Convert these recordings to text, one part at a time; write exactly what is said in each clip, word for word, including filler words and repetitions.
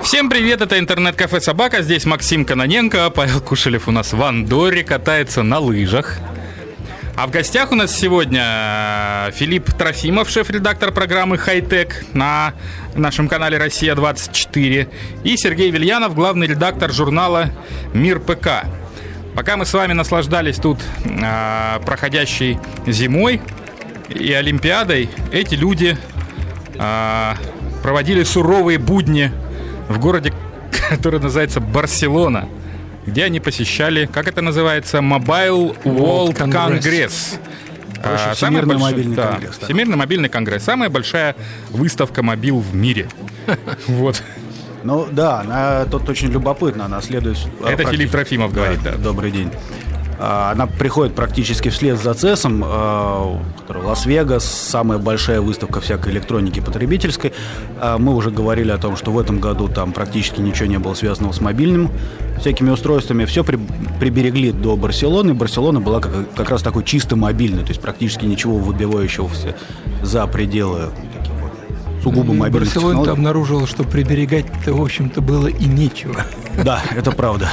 Всем привет, это интернет-кафе «Собака». Здесь Максим Кононенко, Павел Кушелев у нас в Андорре катается на лыжах. А в гостях у нас сегодня Филипп Трофимов, шеф-редактор программы «Хай-Тек» на нашем канале «Россия двадцать четыре», и Сергей Вильянов, главный редактор журнала «Мир ПК». Пока мы с вами наслаждались тут э, проходящей зимой и Олимпиадой, эти люди э, проводили суровые будни в городе, который называется Барселона, где они посещали, как это называется, Mobile World Congress. А, Всемирный большой, мобильный да, конгресс. Да. Всемирный мобильный конгресс. Самая большая выставка мобил в мире. Вот. Ну да, она тут очень любопытна. Она следует. Это Филипп Трофимов говорит, да. Добрый день. Она приходит практически вслед за цесом, который Лас-Вегас, самая большая выставка всякой электроники потребительской. Мы уже говорили о том, что в этом году там практически ничего не было связанного с мобильным всякими устройствами. Все при, приберегли до Барселоны. Барселона была как, как раз такой чисто мобильной, то есть практически ничего выбивающегося за пределы таких вот сугубо мобильных технологий. Барселона обнаружила, что приберегать-то, в общем-то, было и нечего. Да, это правда.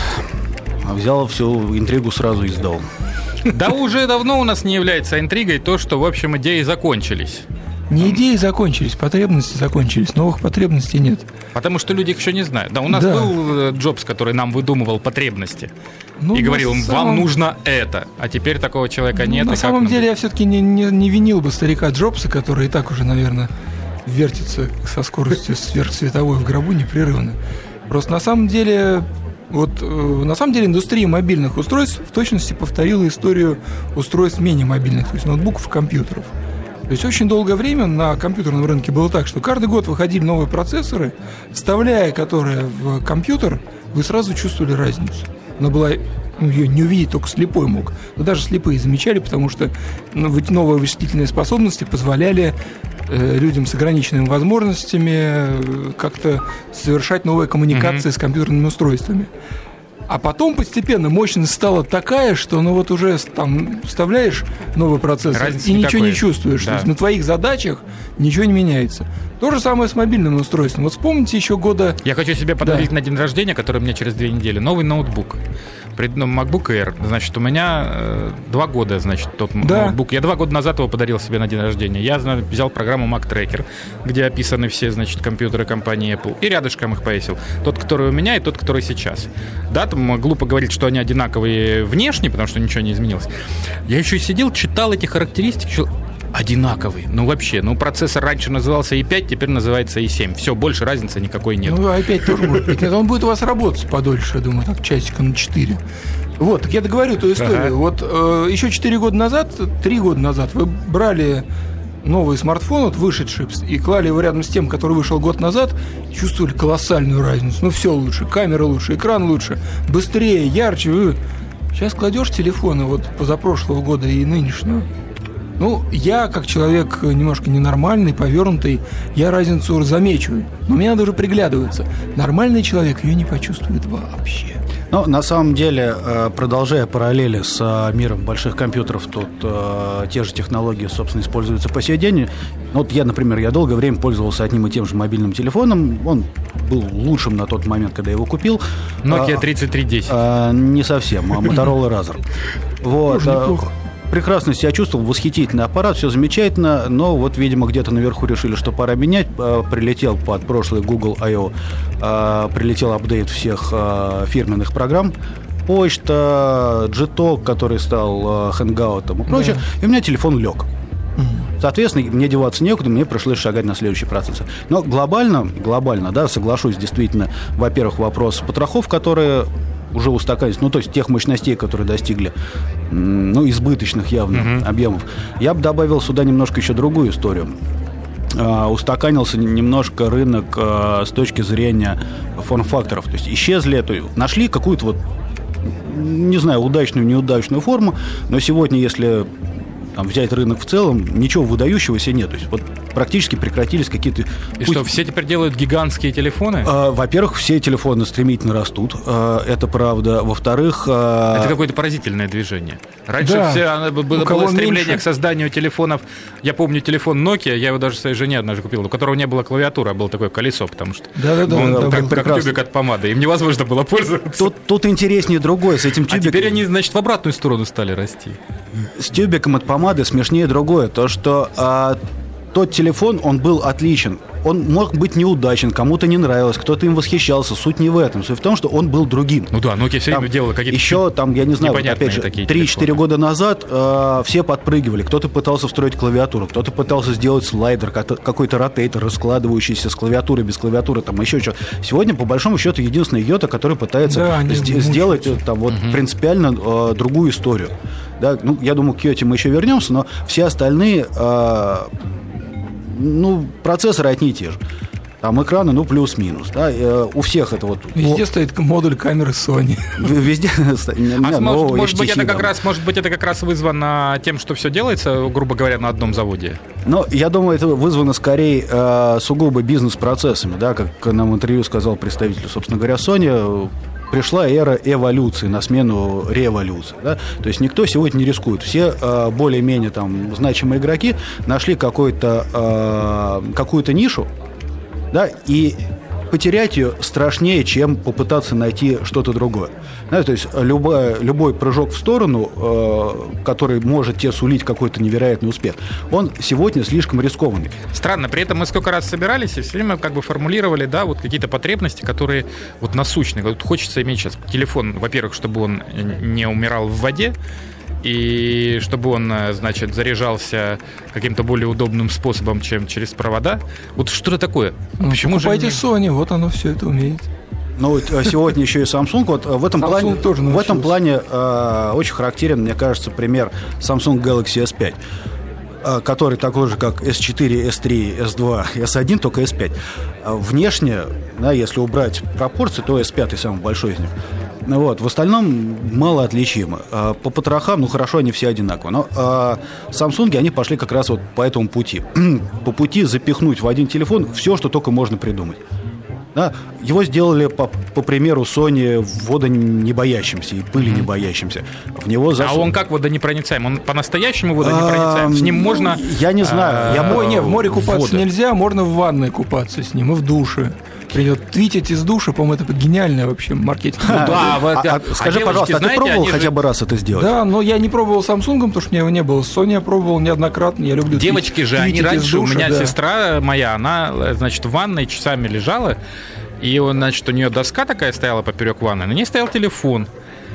Взял всю интригу, сразу и сдал. Да уже давно у нас не является интригой то, что, в общем, идеи закончились. Не идеи закончились, потребности закончились, новых потребностей нет. Потому что люди их еще не знают. Да, у нас да. был Джобс, который нам выдумывал потребности. Ну, и говорил, вам самом... нужно это. А теперь такого человека ну, нет. На самом деле я все-таки не, не, не винил бы старика Джобса, который и так уже, наверное, вертится со скоростью сверхсветовой в гробу непрерывно. Просто на самом деле... Вот э, на самом деле индустрия мобильных устройств в точности повторила историю устройств менее мобильных, то есть ноутбуков и компьютеров. То есть очень долгое время на компьютерном рынке было так, что каждый год выходили новые процессоры, вставляя которые в компьютер, вы сразу чувствовали разницу. Она была, ну, ее не увидеть только слепой мог, но даже слепые замечали, потому что ну, новые вычислительные способности позволяли э, людям с ограниченными возможностями э, как-то совершать новые коммуникации mm-hmm. с компьютерными устройствами. А потом постепенно мощность стала такая, что ну вот уже там вставляешь новый процессор разницы и ничего такой. Не чувствуешь. Да. То есть на твоих задачах ничего не меняется. То же самое с мобильным устройством. Вот вспомните еще года... Я хочу себе подарить да. на день рождения, который у меня через две недели, новый ноутбук. MacBook Air. Значит, у меня э, два года, значит, тот да. ноутбук. Я два года назад его подарил себе на день рождения. Я знаю, взял программу Mac Tracker, где описаны все, значит, компьютеры компании Apple. И рядышком их повесил. Тот, который у меня, и тот, который сейчас. Да, там глупо говорить, что они одинаковые внешне, потому что ничего не изменилось. Я еще и сидел, читал эти характеристики, одинаковый. Ну, вообще, ну, процессор раньше назывался и пять, теперь называется и семь. Все, больше разницы никакой нет. Ну, и пять тоже может быть. Нет, он будет у вас работать подольше, я думаю, так, часика на четыре. Вот, так я договорю эту историю. Ага. Вот э, еще четыре года назад, три года назад вы брали новый смартфон, вот вышедший, и клали его рядом с тем, который вышел год назад, чувствовали колоссальную разницу. Ну, все лучше, камера лучше, экран лучше, быстрее, ярче. Сейчас кладешь телефоны вот позапрошлого года и нынешнего. Ну, я, как человек немножко ненормальный, повернутый, я разницу замечу. Но мне надо уже приглядываться. Нормальный человек ее не почувствует вообще. Ну, на самом деле, продолжая параллели с миром больших компьютеров, тут э, те же технологии, собственно, используются по сей день. Вот я, например, я долгое время пользовался одним и тем же мобильным телефоном. Он был лучшим на тот момент, когда я его купил. Nokia тридцать три десять. А, а, не совсем, а Motorola Razr. Вот. Прекрасно себя чувствовал, восхитительный аппарат, все замечательно, но вот, видимо, где-то наверху решили, что пора менять. Прилетел под прошлый Google I O, прилетел апдейт всех фирменных программ, почта, Gtalk, который стал Hangout и прочее, да. И у меня телефон лег. Соответственно, мне деваться некуда, мне пришлось шагать на следующий процессор. Но глобально, глобально, да, соглашусь, действительно, во-первых, вопрос потрохов, которые уже устаканились, ну, то есть тех мощностей, которые достигли, ну, избыточных явно uh-huh. объемов. Я бы добавил сюда немножко еще другую историю. Uh, устаканился немножко рынок uh, с точки зрения форм-факторов. То есть исчезли, то есть нашли какую-то вот, не знаю, удачную, неудачную форму, но сегодня, если там, взять рынок в целом, ничего выдающегося нет. То есть вот практически прекратились какие-то... И что, все теперь делают гигантские телефоны? Во-первых, все телефоны стремительно растут, это правда. Во-вторых... Это какое-то поразительное движение. Раньше да. все, было, было стремление меньше. К созданию телефонов. Я помню телефон Nokia, я его даже своей жене однажды купил, у которого не было клавиатуры, а было такое колесо, потому что да-да-да, он да, как, как тюбик от помады, им невозможно было пользоваться. Тут, тут интереснее другое с этим тюбиком. А теперь они, значит, в обратную сторону стали расти. С тюбиком от помады смешнее другое, то что а, тот телефон, он был отличен. Он мог быть неудачен, кому-то не нравилось, кто-то им восхищался. Суть не в этом. Суть в том, что он был другим. Ну да, Nokia все время делала какие-то еще там, я не знаю, вот, опять же, три-четыре года назад э, все подпрыгивали. Кто-то пытался встроить клавиатуру, кто-то пытался сделать слайдер, какой-то ротейтер, раскладывающийся с клавиатурой, без клавиатуры, там еще что-то. Сегодня, по большому счету, единственный Йота, который пытается да, с- сделать там, вот, угу. принципиально э, другую историю. Да? Ну, я думаю, к Йоте мы еще вернемся, но все остальные... Э, Ну, процессоры одни и те же. Там экраны, ну, плюс-минус. Да? У всех это вот... Везде О... стоит модуль камеры Sony. Везде... А может, может, быть, это как раз, может быть, это как раз вызвано тем, что все делается, грубо говоря, на одном заводе? Ну, я думаю, это вызвано скорее э, сугубо бизнес-процессами. Да? Как нам в интервью сказал представитель, собственно говоря, Sony... Пришла эра эволюции на смену революции. Да? То есть никто сегодня не рискует. Все э, более-менее там, значимые игроки нашли какой-то, э, какую-то нишу, да, и потерять ее страшнее, чем попытаться найти что-то другое. Да, то есть любой, любой прыжок в сторону, э, который может тебе сулить какой-то невероятный успех, он сегодня слишком рискованный. Странно, при этом мы сколько раз собирались и все время как бы формулировали, да, вот какие-то потребности, которые вот насущные. Вот хочется иметь сейчас телефон, во-первых, чтобы он не умирал в воде, и чтобы он, значит, заряжался каким-то более удобным способом, чем через провода. Вот что-то такое. Ну, почему покупайте же... Sony, вот оно все это умеет. Ну, сегодня еще и Samsung. Вот в этом Samsung плане, тоже в этом плане э, очень характерен, мне кажется, пример Samsung Galaxy эс пять, э, который такой же, как эс четыре, эс три, эс два, эс один, только эс пять. Внешне, да, если убрать пропорции, то эс пять самый большой из них. Вот. В остальном мало отличимо. По потрохам, ну хорошо, они все одинаковые. Но а, Samsung, они пошли как раз вот по этому пути. По пути запихнуть в один телефон все, что только можно придумать. Да? Его сделали по, по примеру Sony водонебоящимся и пыли не боящимся. В него засун... А он как водонепроницаем? Он по-настоящему водонепроницаем? С ним можно... Я не знаю. Я... Не, в море купаться нельзя, можно в ванной купаться с ним и в душе. Придет твитить из душа, по-моему, это гениальное вообще маркетинг. А, да, а, а, а, скажи, а пожалуйста, знаете, а ты пробовал хотя же... бы раз это сделать? Да, но я не пробовал Samsung, потому что у меня его не было. Sony я пробовал неоднократно, я люблю девочки твит, же, они раньше, душа, у меня да. сестра моя, она, значит, в ванной часами лежала, и, значит, у нее доска такая стояла поперек ванны, на ней стоял телефон.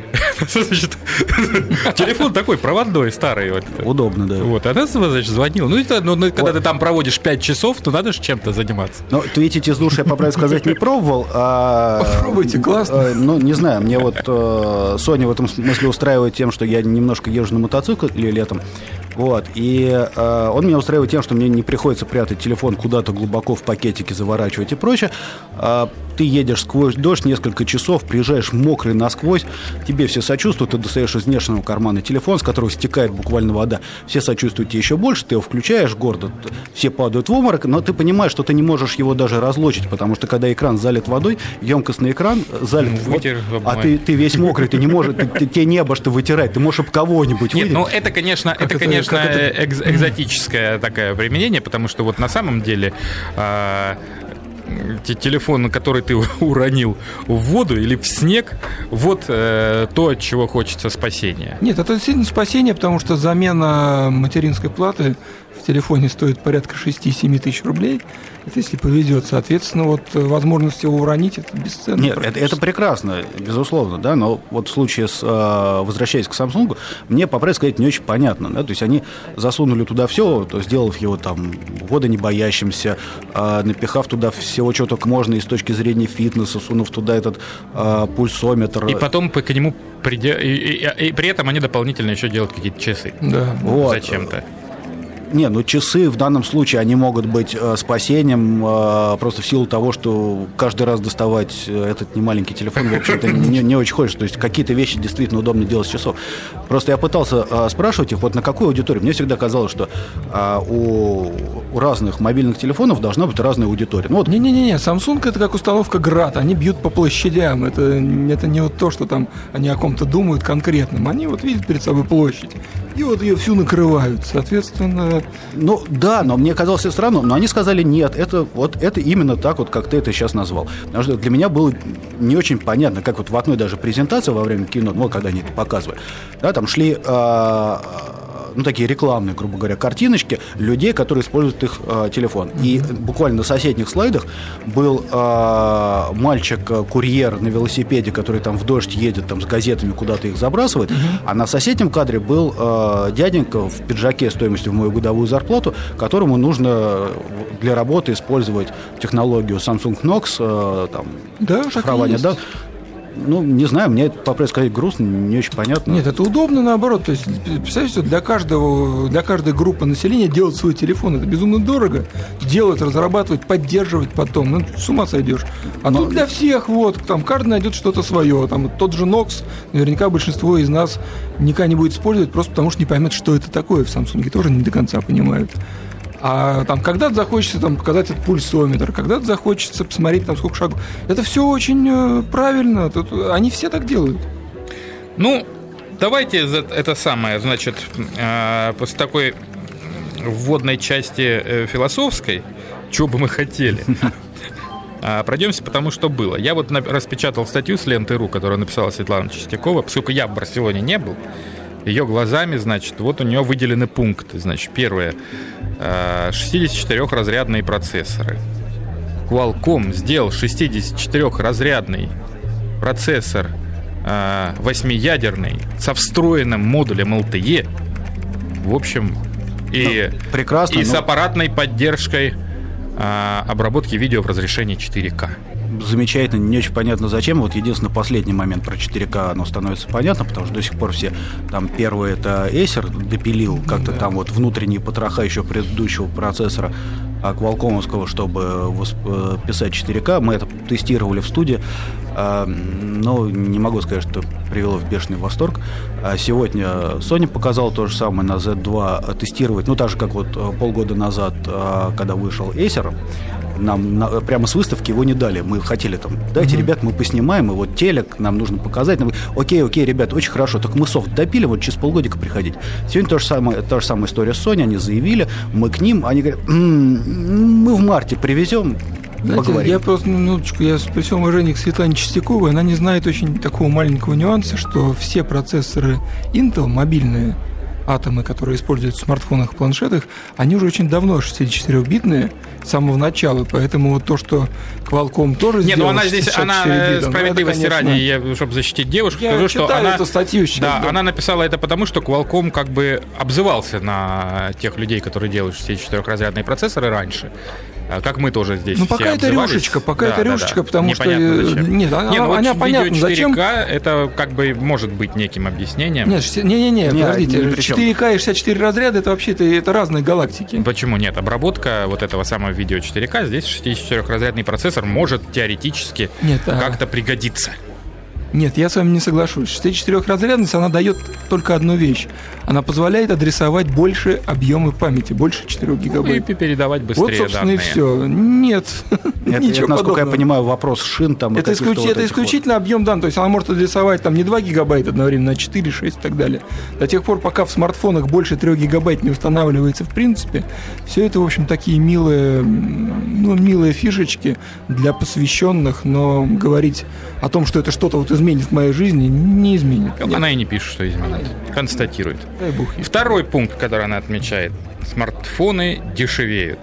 Значит, телефон такой проводной, старый. Вот. Удобно, да. Вот, она, значит, звонила. Ну, это, ну когда вот. Ты там проводишь пять часов, то надо же чем-то заниматься. Ну, твитить из души я, по правде сказать, не пробовал. А... Попробуйте, классно. А, ну, не знаю, мне вот uh, Sony в этом смысле устраивает тем, что я немножко езжу на мотоцикле летом. Вот, и э, он меня устраивает тем, что мне не приходится прятать телефон куда-то глубоко в пакетике, заворачивать и прочее. Э, ты едешь сквозь дождь несколько часов, приезжаешь мокрый насквозь, тебе все сочувствуют, ты достаешь из внешнего кармана телефон, с которого стекает буквально вода, все сочувствуют тебе еще больше, ты его включаешь гордо, все падают в обморок, но ты понимаешь, что ты не можешь его даже разлочить, потому что когда экран залит водой, емкостный экран залит, ну, вот, а ты, ты весь мокрый, ты не можешь, ты, ты, тебе небо что вытирать, ты можешь об кого-нибудь выйти. Нет, ну это, конечно, это, это, конечно, это? Экз, экзотическое такое применение, потому что вот на самом деле э, телефон, который ты уронил в воду или в снег, вот э, то, от чего хочется спасения. Нет, это действительно спасение, потому что замена материнской платы в телефоне стоит порядка шесть-семь тысяч рублей. Это если повезет. Соответственно, вот возможность его уронить, это бесценно. Нет, это, это прекрасно, безусловно, да, но вот в случае с, возвращаясь к Samsung, мне, по правде сказать, не очень понятно, да, то есть они засунули туда все, то сделав его там водонебоящимся, напихав туда всего, чего только можно и с точки зрения фитнеса, сунув туда этот а, пульсометр. И потом к нему придя... и, и, и при этом они дополнительно еще делают какие-то часы. Да. Вот. Зачем-то. Не, ну часы в данном случае, они могут быть э, спасением э, просто в силу того, что каждый раз доставать этот немаленький телефон, в общем-то, не, не очень хочется. То есть какие-то вещи действительно удобно делать с часов. Просто я пытался э, спрашивать их, вот на какую аудиторию. Мне всегда казалось, что э, у у разных мобильных телефонов должна быть разная аудитория. Ну, вот... Не-не-не, Samsung это как установка Град, они бьют по площадям, это, это не вот то, что там они о ком-то думают конкретном, они вот видят перед собой площадь, и вот ее всю накрывают, соответственно... Ну, да, но мне казалось все странно, но они сказали, нет, это, вот, это именно так, вот, как ты это сейчас назвал. Потому что для меня было не очень понятно, как вот в одной даже презентации во время кино, ну, когда они это показывали, да, там шли... Э- ну, такие рекламные, грубо говоря, картиночки людей, которые используют их э, телефон. Mm-hmm. И буквально на соседних слайдах был э, мальчик-курьер на велосипеде, который там в дождь едет, там с газетами куда-то их забрасывает, mm-hmm. а на соседнем кадре был э, дяденька в пиджаке стоимостью в мою годовую зарплату, которому нужно для работы использовать технологию Samsung Knox, э, там, да, шифрование, да. Ну, не знаю, мне это, по правде сказать, грустно, не очень понятно. Нет, это удобно, наоборот. То есть, представьте, для каждого, для каждой группы населения делать свой телефон, это безумно дорого. Делать, разрабатывать, поддерживать потом. Ну, с ума сойдешь. А Но... тут для всех, вот, там, каждый найдет что-то свое. Там, тот же Knox, наверняка большинство из нас никогда не будет использовать, просто потому что не поймет, что это такое. В Samsung тоже не до конца понимают. А там когда-то захочется там, показать этот пульсометр, когда-то захочется посмотреть, там, сколько шагов. Это все очень э, правильно. Тут, они все так делают. Ну, давайте это самое, значит, э, после такой вводной части э, философской, чего бы мы хотели, пройдемся по тому, что было. Я вот распечатал статью с ленты.ру, которую написала Светлана Чистякова, поскольку я в Барселоне не был. Ее глазами, значит, вот у нее выделены пункты. Значит, первое. шестидесятичетырёхразрядные процессоры. Qualcomm сделал шестидесятичетырёхразрядный процессор восьмиядерный со встроенным модулем эл ти и. В общем, и, ну, прекрасно, и с но... аппаратной поддержкой обработки видео в разрешении четыре ка. Замечательно, не очень понятно зачем. Вот единственный последний момент про четыре ка, оно становится понятно, потому что до сих пор все, там, первый это Acer допилил как-то да. там вот внутренние потроха еще предыдущего процессора Qualcomm-овского, чтобы писать четыре ка. Мы это тестировали в студии, но не могу сказать, что привело в бешеный восторг. Сегодня Sony показала то же самое на зет два тестировать, ну так же, как вот полгода назад, когда вышел Acer. Нам на, прямо с выставки его не дали. Мы хотели там, дайте, mm-hmm. ребят, мы поснимаем, и вот телек нам нужно показать. Нам, окей, окей, ребят, очень хорошо, только мы софт допили, вот через полгодика приходить. Сегодня то же самое, та же самая история с Sony, они заявили, мы к ним, они говорят, м-м, мы в марте привезем, знаете, поговорим. Я просто, минуточку, я при всем уважении к Светлане Чистяковой, она не знает очень такого маленького нюанса, что все процессоры Intel, мобильные, атомы, которые используются в смартфонах и планшетах, они уже очень давно шестидесятичетырёхбитные с самого начала, поэтому вот то, что Qualcomm тоже Нет, сделал ну она здесь, она справедливости это, конечно... ради, я, чтобы защитить девушку, я скажу, что она, эту статью сейчас, да, да. она написала это потому, что Qualcomm как бы обзывался на тех людей, которые делают шестидесятичетырёхразрядные процессоры раньше. Как мы тоже здесь. Ну, пока это рюшечка, пока да, это рюшечка, да, да. потому Непонятно что. Зачем. Нет, она, не, ну, она вот понятно, видео четыре ка зачем. Это как бы может быть неким объяснением. Нет, не-не-не, подождите, не четыре ка и шестьдесят четыре разряда это вообще-то это разные галактики. Почему нет? Обработка вот этого самого видео четыре ка, здесь шестидесятичетырёхразрядный процессор может теоретически нет, как-то а... пригодиться. Нет, я с вами не соглашусь. шестидесятичетырёхразрядность, она дает только одну вещь. Она позволяет адресовать больше объемы памяти, больше четырех гигабайт. Ну и передавать быстрее вот, собственно, данные. И все. Нет, это, ничего это, насколько подобного. Я понимаю, вопрос шин там. Это, исключ... вот это исключительно вот. Объем данных. То есть она может адресовать там не два гигабайта одновременно, а четыре, шесть и так далее. До тех пор, пока в смартфонах больше трех гигабайт не устанавливается в принципе, все это, в общем, такие милые, ну, милые фишечки для посвященных, но говорить о том, что это что-то вот изменит в моей жизни, не изменит. Как она и не пишет, что изменит. Констатирует. Дай бог. Второй пункт, который она отмечает. Смартфоны дешевеют.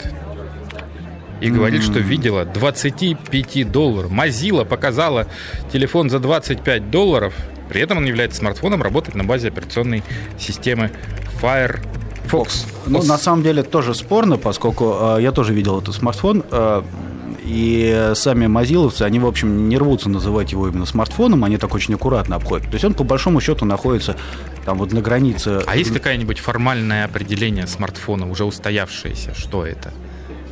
И mm-hmm. говорит, что видела двадцать пять долларов. Mozilla показала телефон за двадцать пять долларов. При этом он является смартфоном, работает на базе операционной системы Firefox. Ну, на самом деле, тоже спорно, поскольку э, я тоже видел этот смартфон. Э, И сами мозиловцы, они, в общем, не рвутся называть его именно смартфоном, они так очень аккуратно обходят. То есть он, по большому счету, находится там вот на границе. А есть какое-нибудь формальное определение смартфона, уже устоявшееся? Что это?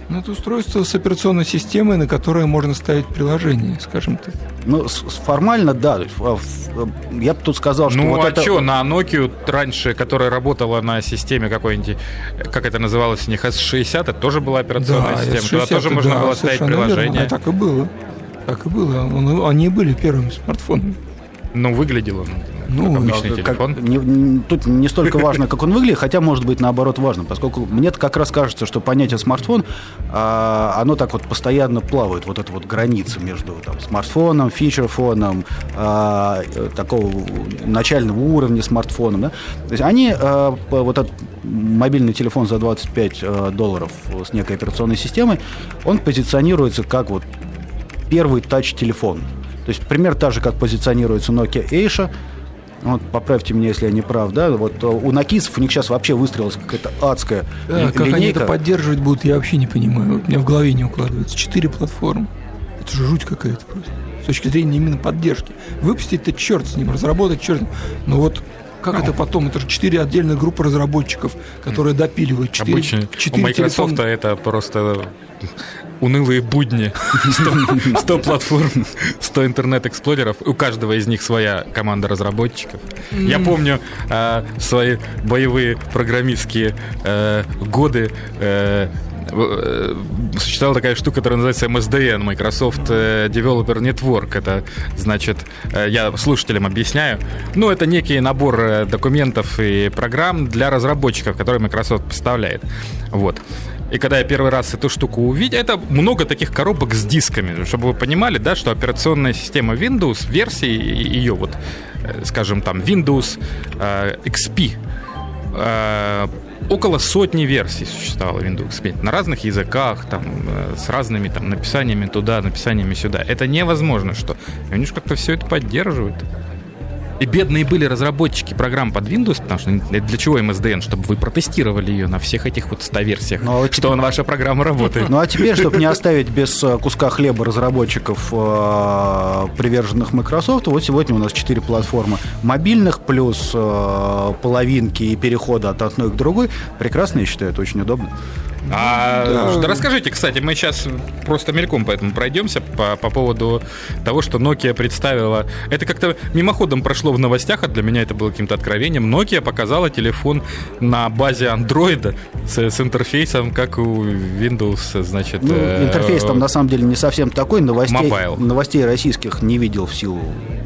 Ну, это устройство с операционной системой, на которое можно ставить приложение, скажем так. Ну, с- формально, да. Я бы тут сказал, что Ну, вот а это... что, на Nokia раньше, которая работала на системе какой-нибудь, как это называлось у них, эс шестьдесят, это тоже была операционная система. эс Туда шестьдесят, тоже можно да, было ставить совершенно верно. приложение. А так и было. Так и было. Он- Они и были первыми смартфонами. Ну, выглядел он Ну, как обычный Как- телефон. не- не- тут не столько важно, как он выглядит, хотя, может быть, наоборот важно, поскольку мне как раз кажется, что понятие смартфон, а, оно так вот постоянно плавает, вот эта вот граница между там, смартфоном, фичерфоном, а, такого начального уровня смартфоном. Да? То есть они, а, по- вот этот мобильный телефон за двадцать пять а, долларов с некой операционной системой, он позиционируется как вот первый тач-телефон. То есть пример так же, как позиционируется Nokia Asia. Вот, поправьте меня, если я не прав, да? Вот у нокийцев у них сейчас вообще выстроилась какая-то адская Да, ли- как они линейка. это поддерживать будут, я вообще не понимаю. Вот у меня в голове не укладывается. Четыре платформы. Это же жуть какая-то просто. С точки зрения именно поддержки. Выпустить-то черт с ним, разработать черт. Но вот как это потом? Это же четыре отдельных группы разработчиков, которые допиливают. Четыре, Обычно у четыре Microsoft телефона. это просто унылые будни. сто, сто платформ, сто интернет-эксплореров. У каждого из них своя команда разработчиков. Я помню э, свои боевые программистские э, годы. Э, э, существовала такая штука, которая называется эм эс ди эн, Microsoft Developer Network. Это, значит, э, я слушателям объясняю. Ну, это некий набор э, документов и программ для разработчиков, которые Microsoft поставляет. Вот. И когда я первый раз эту штуку увидел, это много таких коробок с дисками, чтобы вы понимали, да, что операционная система Windows, версии ее, вот, э, скажем, там, Windows э, икс пи, э, около сотни версий существовало Windows икс пи на разных языках, там, э, с разными там написаниями туда, написаниями сюда. Это невозможно, что и они же как-то все это поддерживают. И бедные были разработчики программ под Windows, потому что для чего эм эс ди эн? Чтобы вы протестировали ее на всех этих вот ста версиях, Ну, а вот что теперь- ваша программа работает. Ну а теперь, чтобы не оставить без э, куска хлеба разработчиков, э, приверженных Microsoft, вот сегодня у нас четыре платформы мобильных, плюс э, половинки и перехода от одной к другой. Прекрасно, я считаю, это очень удобно. А, Да. да расскажите, кстати, мы сейчас просто мельком поэтому пройдемся по, по поводу того, что Nokia представила. Это как-то мимоходом прошло в новостях, а для меня это было каким-то откровением. Nokia показала телефон на базе Android с, с интерфейсом, как у Windows, значит... Ну, э, интерфейс там на самом деле не совсем такой. Новостей, Mobile. новостей российских не видел в силу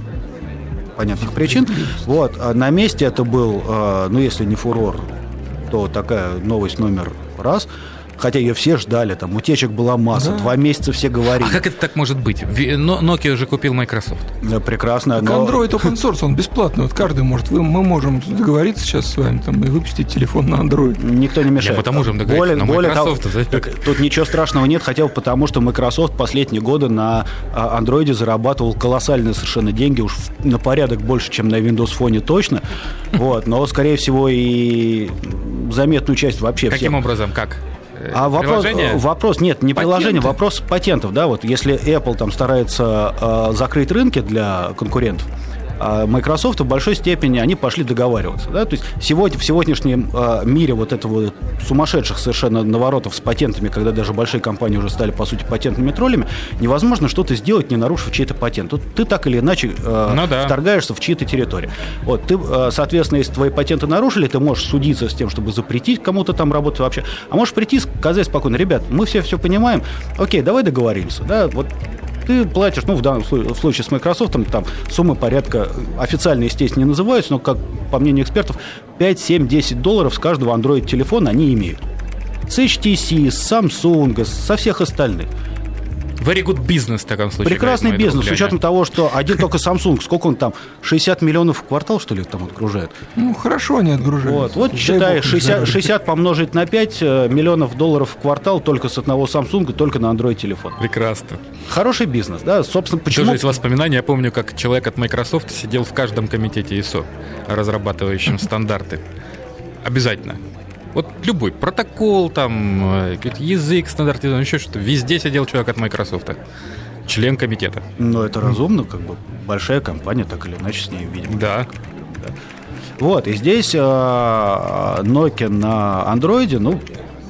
понятных причин. Вот, а на месте это был, э, ну если не фурор, то такая новость номер раз. Хотя ее все ждали, там утечек была масса, Да. два месяца все А говорили. как это так может быть? Ви- Но- Nokia уже купил Microsoft. Да, прекрасно. Так но- Android open source, он бесплатный. Вот каждый может. Вы, мы можем договориться сейчас с вами там, и выпустить телефон на Android. Никто не мешает. Я потому же договориться, Более, но более того, Microsoft, да? так, тут ничего страшного нет, хотя бы потому, что Microsoft последние годы на а, Android зарабатывал колоссальные совершенно деньги, уж в- на порядок больше, чем на Windows Phone точно. Вот, но, скорее всего, и заметную часть вообще Каким всех. образом? Как? Э, А вопрос, приложение? вопрос, нет, не Патенты. приложение, вопрос патентов, да, вот если Apple там старается э, закрыть рынки для конкурентов, а Microsoft в большой степени они пошли договариваться, да, то есть сегодня, в сегодняшнем э, мире вот этого сумасшедших совершенно наворотов с патентами, когда даже большие компании уже стали, по сути, патентными троллями, невозможно что-то сделать, не нарушив чей-то патент. Тут ты так или иначе э, Ну да. вторгаешься в чьи-то территории. Вот, ты, э, соответственно, если твои патенты нарушили, ты можешь судиться с тем, чтобы запретить кому-то там работать вообще. А можешь прийти и сказать спокойно: ребят, мы все все понимаем, окей, давай договоримся. Да, вот ты платишь, ну, в данном случае, в случае с Microsoft, там суммы порядка, официально, естественно, не называются, но, как по мнению экспертов, пять, семь, десять долларов с каждого Android-телефона они имеют. С эйч ти си, с Samsung, со всех остальных. Very good business в таком случае. Прекрасный говорит мой бизнес, друг с Леня. учетом того, что один только Samsung, сколько он там, шестьдесят миллионов в квартал, что ли, там отгружает? Ну, хорошо они отгружают. Вот, вот Дай считай, бог им шестьдесят, здоровья. шестьдесят помножить на пять э, миллионов долларов в квартал только с одного Samsung, только на Android-телефон. Прекрасно. Хороший бизнес, да, собственно, почему... Тоже из воспоминаний я помню, как человек от Microsoft сидел в каждом комитете ай эс о, разрабатывающем стандарты. Обязательно. Вот любой протокол, там, э, язык стандартизованный, еще что-то. Везде сидел человек от Microsoft. Член комитета. Ну, это разумно, как бы большая компания, так или иначе, с ней, видимо. Да. Вот, и здесь э, Nokia на Android, ну,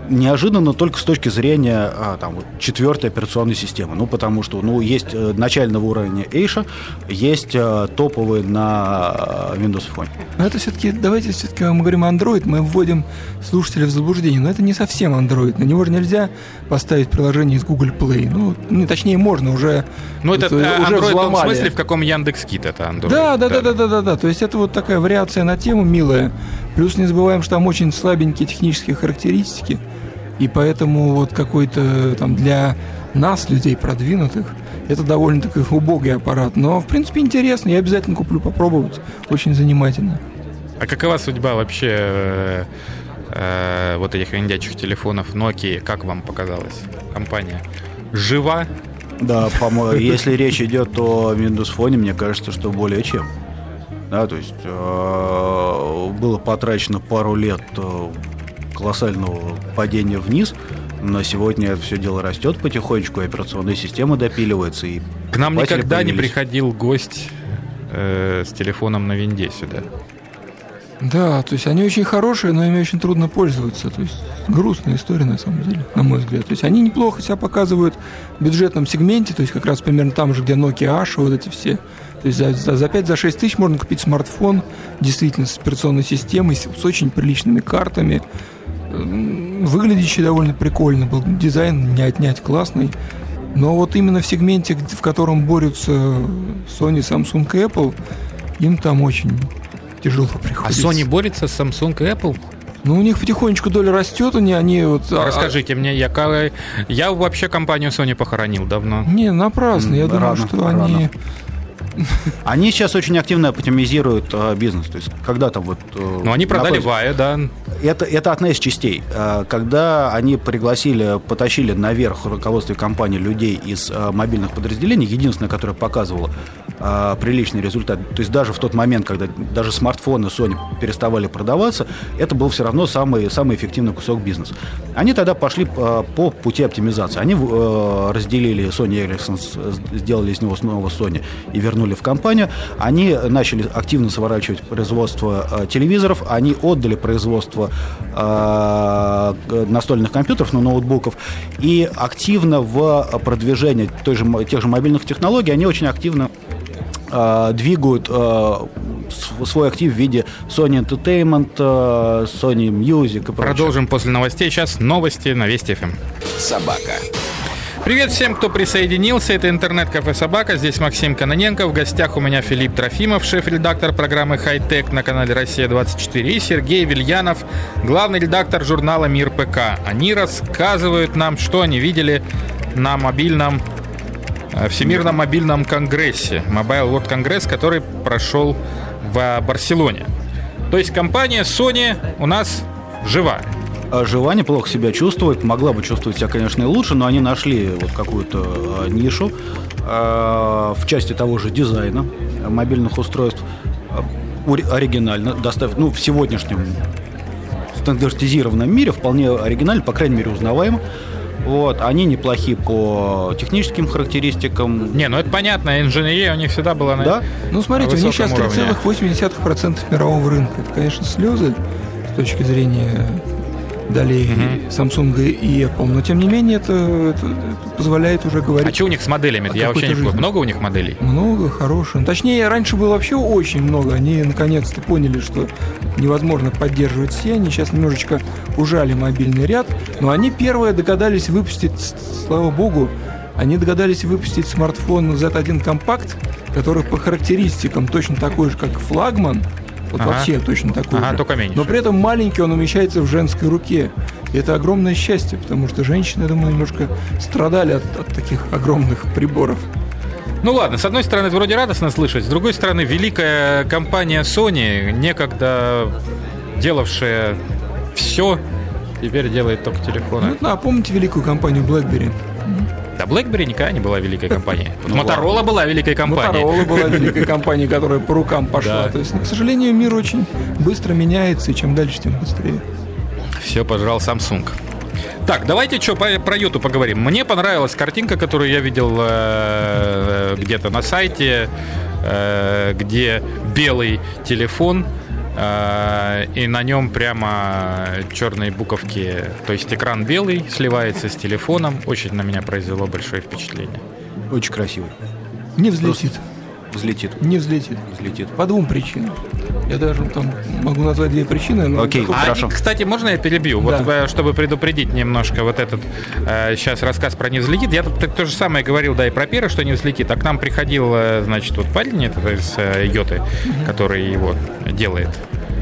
неожиданно только с точки зрения а, там, вот, четвертой операционной системы. Ну, потому что ну, есть э, начального уровня Asia, есть э, топовые на Windows Phone. Но это все-таки, давайте все-таки мы говорим Android, мы вводим слушателя в заблуждение, но это не совсем Android. На него же нельзя поставить приложение из Google Play. Ну, ну точнее, можно уже. Ну, это, это уже Android взломали. В смысле, в каком Яндекс.Кит это Android? Да, да, да, да, да, да, да. То есть это вот такая вариация на тему милая. Плюс не забываем, что там очень слабенькие технические характеристики. И поэтому вот какой-то там для нас, людей продвинутых, это довольно-таки убогий аппарат. Но, в принципе, интересно. Я обязательно куплю попробовать. Очень занимательно. А какова судьба вообще э, э, вот этих виндячих телефонов Nokia? Как вам показалось? Компания жива? Да, по-моему, если речь идет о Windows Phone, мне кажется, что более чем. Да, то есть э, было потрачено пару лет колоссального падения вниз. Но сегодня все дело растет потихонечку, и операционная система допиливается. И к нам никогда появились. Не приходил гость э, с телефоном на винде сюда. Да, то есть они очень хорошие, но ими очень трудно пользоваться. То есть грустная история на самом деле, на мой взгляд. То есть они неплохо себя показывают в бюджетном сегменте, то есть как раз примерно там же, где Nokia Asha, вот эти все. То есть за, за пять-шесть тысяч можно купить смартфон, действительно с операционной системой, с, с очень приличными картами, выглядящий довольно прикольно, был дизайн не отнять классный. Но вот именно в сегменте, в котором борются Sony, Samsung и Apple, им там очень тяжело приходится. А Sony борется с Samsung и Apple? Ну, у них потихонечку доля растет, они, они вот... Расскажите мне, я, я вообще компанию Sony похоронил давно. Не, напрасно, я рано, думаю, что рано. они... Они сейчас очень активно оптимизируют э, бизнес. То есть, когда там вот... Э, ну, они продали напротив, Vaio, да. Это, это одна из частей. Э, когда они пригласили, потащили наверх в руководстве компании людей из э, мобильных подразделений, единственное, которое показывало э, приличный результат, то есть даже в тот момент, когда даже смартфоны Sony переставали продаваться, это был все равно самый, самый эффективный кусок бизнеса. Они тогда пошли э, по пути оптимизации. Они э, разделили Sony Ericsson, сделали из него снова Sony и вернули в компанию. Они начали активно сворачивать производство э, телевизоров, они отдали производство э, настольных компьютеров, ну, ноутбуков, и активно в продвижении той же, тех же мобильных технологий они очень активно э, двигают э, свой актив в виде Sony Entertainment, э, Sony Music и прочее. Продолжим после новостей. Сейчас новости на Вести эф эм. Собака. Привет всем, кто присоединился. Это интернет-кафе «Собака». Здесь Максим Кононенко. В гостях у меня Филипп Трофимов, шеф-редактор программы «Хай-Тек» на канале «Россия двадцать четыре», и Сергей Вильянов, главный редактор журнала «Мир ПК». Они рассказывают нам, что они видели на мобильном, Всемирном мобильном конгрессе, Mobile World Congress, который прошел в Барселоне. То есть компания Sony у нас жива. Жива, неплохо себя чувствует. Могла бы чувствовать себя, конечно, и лучше, но они нашли вот какую-то э, нишу э, в части того же дизайна мобильных устройств. Э, оригинально доставить, ну, в сегодняшнем стандартизированном мире вполне оригинально, по крайней мере, узнаваемо. Вот, они неплохи по техническим характеристикам. Не, ну это понятно, инженерия у них всегда была на да? Ну, смотрите, у них сейчас три целых восемь десятых процента мирового рынка. Это, конечно, слезы с точки зрения долей uh-huh. Samsung и Apple, но тем не менее это, это, это позволяет уже говорить. А что у них с моделями? Я вообще не понимаю. Много у них моделей? Много, хороших. Точнее, раньше было вообще очень много. Они наконец-то поняли, что невозможно поддерживать все. Они сейчас немножечко ужали мобильный ряд, но они первые догадались выпустить, слава богу, они догадались выпустить смартфон зет один Compact, который по характеристикам точно такой же, как флагман. Вот ага. вообще точно такой ага, же. Только меньше. Но при этом маленький, он умещается в женской руке. И это огромное счастье, потому что женщины, я думаю, немножко страдали от, от таких огромных приборов. Ну ладно, с одной стороны, это вроде радостно слышать, с другой стороны, великая компания Sony, некогда делавшая все, теперь делает только телефоны. Ну, да, помните великую компанию BlackBerry? Да, BlackBerry никогда не была великой компанией. Motorola была великой компанией. Motorola была великой компанией, которая по рукам пошла. То есть, к сожалению, мир очень быстро меняется, и чем дальше, тем быстрее. Все пожрал Samsung. Так, давайте что, про Юту поговорим. Мне понравилась картинка, которую я видел э, где-то на сайте, э, где белый телефон и на нем прямо черные буковки, то есть экран белый, сливается с телефоном. Очень на меня произвело большое впечатление. Очень красивый. Не взлетит. Взлетит. Не взлетит. Взлетит. По двум причинам. Я даже там могу назвать две причины. Но Окей, а хорошо. и, кстати, можно я перебью? Да. Вот, чтобы предупредить немножко вот этот э, сейчас рассказ про не взлетит. Я тут то же самое говорил, да, и про Пера, что не взлетит. А к нам приходил, значит, вот парень это, из э, Йоты, mm-hmm. который его делает.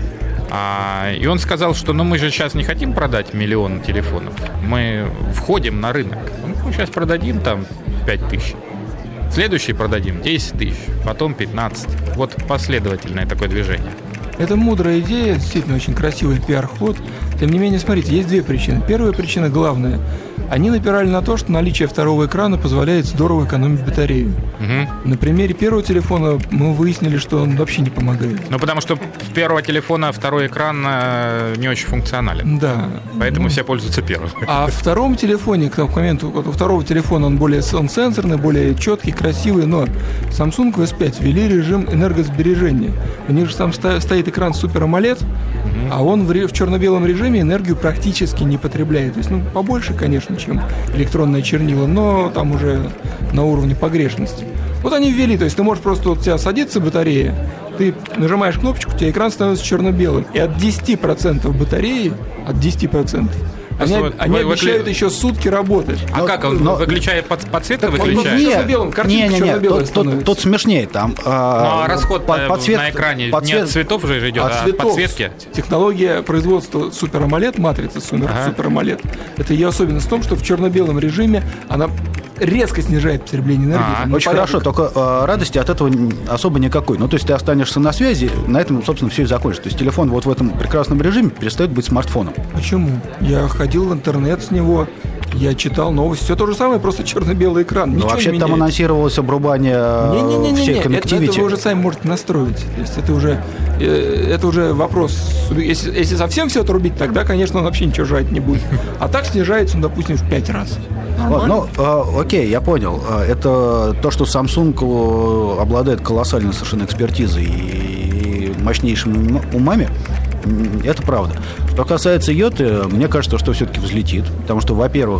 А, и он сказал, что ну мы же сейчас не хотим продать миллион телефонов. Мы входим на рынок. Мы сейчас продадим там пять тысяч. Следующий продадим десять тысяч, потом пятнадцать. Вот последовательное такое движение. Это мудрая идея, действительно очень красивый пиар-ход. Тем не менее, смотрите, есть две причины. Первая причина, главная. Они напирали на то, что наличие второго экрана позволяет здорово экономить батарею. Угу. На примере первого телефона мы выяснили, что он вообще не помогает. Ну, потому что с первого телефона второй экран не очень функционален. Да. Поэтому ну, все пользуются первым. А в втором телефоне, к моменту, вот у второго телефона он более он сенсорный, более четкий, красивый, но Samsung в эс пять ввели режим энергосбережения. У них же там стоит экран Super AMOLED, угу. а он в, в черно-белом режиме энергию практически не потребляет. То есть, ну, побольше, конечно, чем электронное чернила, но там уже на уровне погрешности. Вот они ввели, то есть ты можешь просто, вот у тебя садится батарея, ты нажимаешь кнопочку, у тебя экран становится черно-белым. И от десяти процентов батареи, от десяти процентов, они, вот, они вы, обещают вы... еще сутки работать. А но, как он но... выключает под, подсветку? Так, выключает? Нет, черно-белым, картинка не, не, черно-белая не, тут, тут смешнее там. А, а расход под, подсвет... на экране подсвет... не от цветов уже идет, от а цветов. от подсветки? Технология производства Super AMOLED, матрицы Super, ага. Super AMOLED, это ее особенность в том, что в черно-белом режиме она резко снижает потребление энергии. А, очень порядок. Хорошо, только э, радости от этого особо никакой. Ну, то есть ты останешься на связи, на этом, собственно, все и закончится. То есть телефон вот в этом прекрасном режиме перестает быть смартфоном. Почему? Я ходил в интернет с него, я читал новости, все то же самое, просто черно-белый экран. Ну, вообще там анонсировалось обрубание не, не, не, не, всей коннективити. Это, это вы уже сами можете настроить. То есть это уже, это уже вопрос. Если, если совсем все отрубить, тогда, конечно, он вообще ничего жрать не будет. А так снижается он, допустим, в пять раз. Вот, ну, э, окей, я понял. Это то, что Samsung обладает колоссальной совершенно экспертизой и мощнейшими умами. Это правда. Что касается Йоты, мне кажется, что все-таки взлетит. Потому что, во-первых,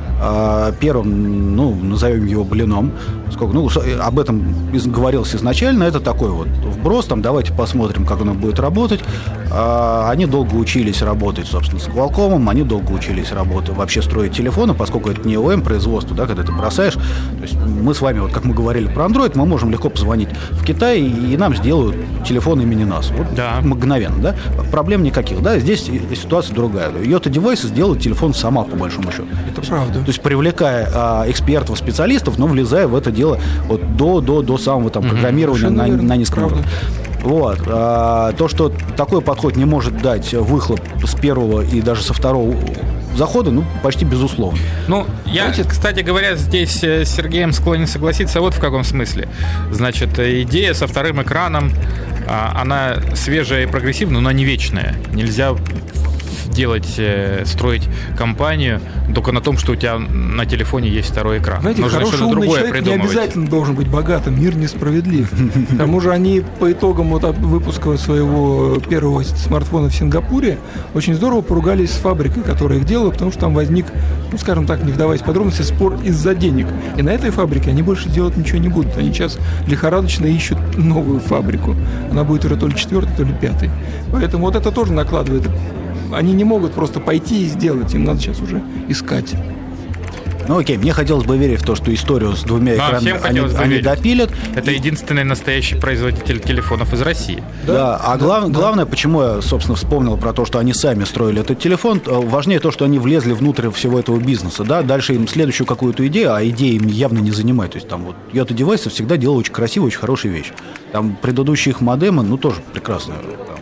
первым, ну, назовем его блином, сколько, ну, об этом говорилось изначально, это такой вот вброс, там, давайте посмотрим, как оно будет работать. Они долго учились работать, собственно, с Qualcomm, они долго учились работать, вообще строить телефоны, поскольку это не о эм производство, да, когда ты бросаешь. То есть мы с вами, вот как мы говорили про Android, мы можем легко позвонить в Китай, и нам сделают телефон имени нас. Вот да. Мгновенно, да? Проблем никаких, да? Здесь ситуация другая. Йота Девайсы сделает телефон сама, по большому счету. Это правда. То есть привлекая а, экспертов, специалистов, но влезая в это дело вот до, до, до самого там, программирования mm-hmm. на, на низком уровне. Вот. А, то, что такой подход не может дать выхлоп с первого и даже со второго захода, ну, почти безусловно. Ну, я, Знаете, кстати говоря, здесь с Сергеем склонен согласиться вот в каком смысле. Значит, идея со вторым экраном, она свежая и прогрессивная, но она не вечная. Нельзя делать, строить компанию только на том, что у тебя на телефоне есть второй экран. Знаете, нужно хороший что-то умный другое человек придумывать. Не обязательно должен быть богатым, мир несправедлив. К тому же они по итогам вот выпуска своего первого смартфона в Сингапуре очень здорово поругались с фабрикой, которая их делала, потому что там возник, ну, скажем так, не вдаваясь в подробности, спор из-за денег. И на этой фабрике они больше делать ничего не будут. Они сейчас лихорадочно ищут новую фабрику. Она будет уже то ли четвертой, то ли пятой. Поэтому вот это тоже накладывает. Они не могут просто пойти и сделать, им надо сейчас уже искать. Ну окей, мне хотелось бы верить в то, что историю с двумя да, экранами они, они допилят. Это и... единственный настоящий производитель телефонов из России. Да, да. а глав... да. главное, почему я, собственно, вспомнил про то, что они сами строили этот телефон, важнее то, что они влезли внутрь всего этого бизнеса. Да? Дальше им следующую какую-то идею, а идеи им явно не занимает. То есть там вот Йота Девайсы всегда делала очень красивую, очень хорошую вещь. Там предыдущие их модемы, ну, тоже прекрасные.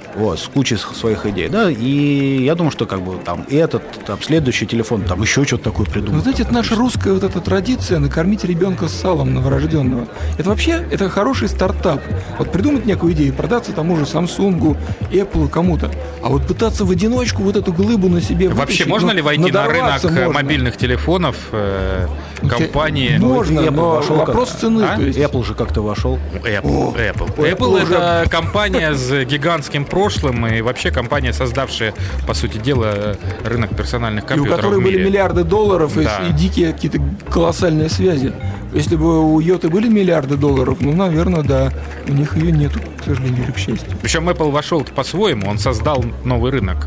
Вот, с кучей своих идей, да, и я думаю, что как бы там этот, там, следующий телефон, там еще что-то такое придумать. Ну, знаете, это наша русская вот эта традиция накормить ребенка с салом новорожденного. Это вообще, это хороший стартап. Вот придумать некую идею, продаться тому же Samsung, Apple, кому-то. А вот пытаться в одиночку вот эту глыбу на себе вообще вытащить, можно ну, ли войти на рынок можно. мобильных телефонов э, компании? Можно, Apple но вошел вопрос как-то. цены. А? То есть... Apple же как-то вошел. Apple, О, Apple. Apple Apple уже- это компания с гигантским прошлым и вообще компания, создавшая, по сути дела, рынок персональных И у компьютеров которой в мире. были миллиарды долларов и, Да. и дикие какие-то колоссальные связи. Если бы у Йоты были миллиарды долларов, ну, наверное, да. У них ее нету, к сожалению, или к счастью. Причем Apple вошел по-своему, он создал новый рынок.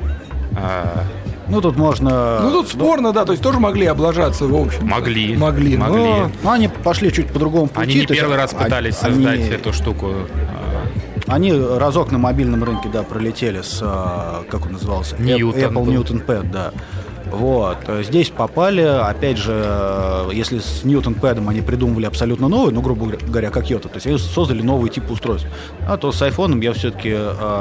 А, Ну, тут можно... Ну, тут спорно, да, то есть тоже могли облажаться, в общем. Могли. Могли, Могли. но... Ну, они пошли чуть по другому пути. Они не то есть первый раз они- пытались создать они- эту штуку. Они разок на мобильном рынке, да, пролетели с, а, как он назывался? Ньютон Apple был. Newton Pad, да. Вот. Здесь попали, опять же, если с Newton Pad'ом они придумывали абсолютно новый, ну, грубо говоря, как Йота, то есть они создали новый тип устройств. А то с айфоном я все-таки